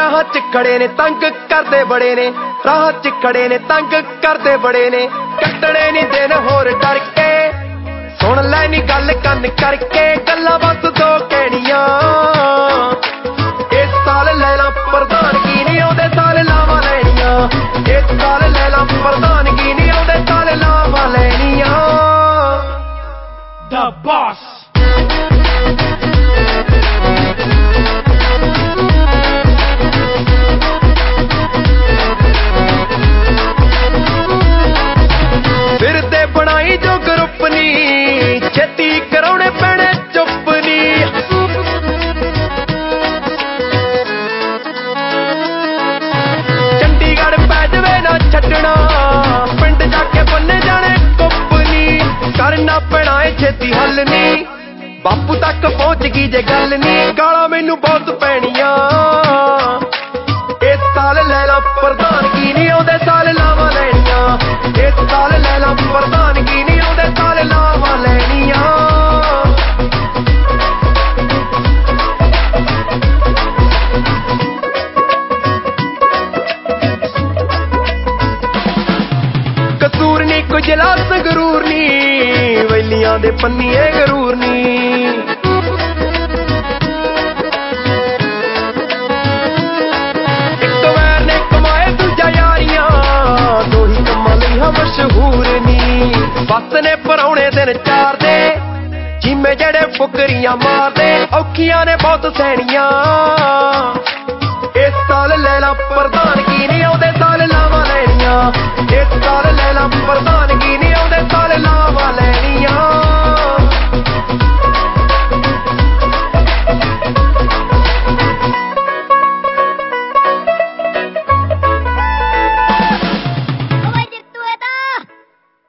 ਰਾਹ ਚ ਖੜੇ ਨੇ ਤੰਗ ਕਰਦੇ ਬੜੇ ਨੇ, ਰਾਹ ਚ ਖੜੇ ਨੇ ਤੰਗ ਕਰਦੇ ਬੜੇ ਨੇ। ਕੱਟਣੇ ਨੀ ਦਿਨ ਹੋਰ ਡਰ ਕੇ, ਸੁਣ ਲੈ ਨੀ ਗੱਲ ਕੰਨ ਕਰਕੇ, ਗੱਲਾਂ ਬਸ ਦੋ ਕਹਿਣੀਆਂ। ਇਸ ਸਾਲ ਲੈ ਲਾ ਪ੍ਰਧਾਨਗੀ ਨੀ ਆਉਂਦੇ ਸਾਲ ਲਾਵਾਂ ਲੈਣੀਆਂ, ਇਸ ਸਾਲ ਲੈ ਲਾ ਪ੍ਰਧਾਨਗੀ ਨੀ ਆਉਂਦੇ ਸਾਲ ਲਾਵਾਂ ਲੈਣੀਆਂ। The Boss ਫਿਰਦੇ ਬਣਾਈ ਜੋ ਗਰੁੱਪ ਨੀ, ਛੇਤੀ ਕਰਾਉਣੇ ਪੈਣੇ ਚੁੱਪ ਨੀ। ਚੰਡੀਗੜ੍ਹ ਪੈ ਜਾਵੇ ਨਾ ਛੱਡਣਾ, ਪਿੰਡ ਜਾ ਕੇ ਬੰਨੇ ਜਾਣੇ ਕੁੱਪ ਨੀ। ਕਰਨਾ ਪੈਣਾ ਏ ਛੇਤੀ ਹੱਲ ਨੀ, ਬਾਪੂ ਤੱਕ ਪਹੁੰਚ ਗਈ ਜੇ ਗੱਲ ਨੀ। ਗਾਲਾਂ ਮੈਨੂੰ ਬਹੁਤ ਪੈਣੀਆਂ, ਇਸ ਸਾਲ ਲੈ ਲਾ ਪ੍ਰਧਾਨਗੀ ਨੀ ਆਉਂਦੇ ਸਾਲ ਲਾਵਾਂ ਲੈਣੀਆਂ, ਇਸ ਸਾਲ ਲੈ ਲਾ ਪ੍ਰਧਾਨਗੀ ਨੀ ਆਉਂਦੇ ਸਾਲ ਲਾਵਾਂ ਲੈਣੀਆਂ। ਕਸੂਰ ਨੀ ਕੋਈ ਜ਼ਿਲ੍ਹਾ ਸੰਗਰੂਰ ਨੀ, ਵੈਲੀਆਂ ਦੇ ਪੰਨੀਏ ਗਰੂਰ ਨੀ। ਇੱਕ ਵੈਰ ਨੇ ਕਮਾਏ ਦੂਜਾ ਯਾਰੀਆਂ, ਦੋ ਹੀ ਕੰਮਾਂ ਲਈ ਹਾਂ ਮਸ਼ਹੂਰ ਨੀ। ਬੱਸ ਨੇ ਪਰਾਉਣੇ ਦਿਨ ਚਾਰ ਦੇ, ਚੀਮੇ ਜਿਹੜੇ ਫੁਕਰੀਆਂ ਮਾਰਦੇ, ਔਖੀਆਂ ਨੇ ਬਹੁਤ ਸਹਿਣੀਆਂ। ਇਸ ਸਾਲ ਲੈ ਲਾ ਪ੍ਰਧਾਨਗੀ ਨੀ ਆਉਂਦੇ ਸਾਲ ਲਾਵਾਂ ਲੈਣੀਆਂ, ਇਸ ਸਾਲ ਲੈ ਲਾ ਪ੍ਰਧਾਨਗੀ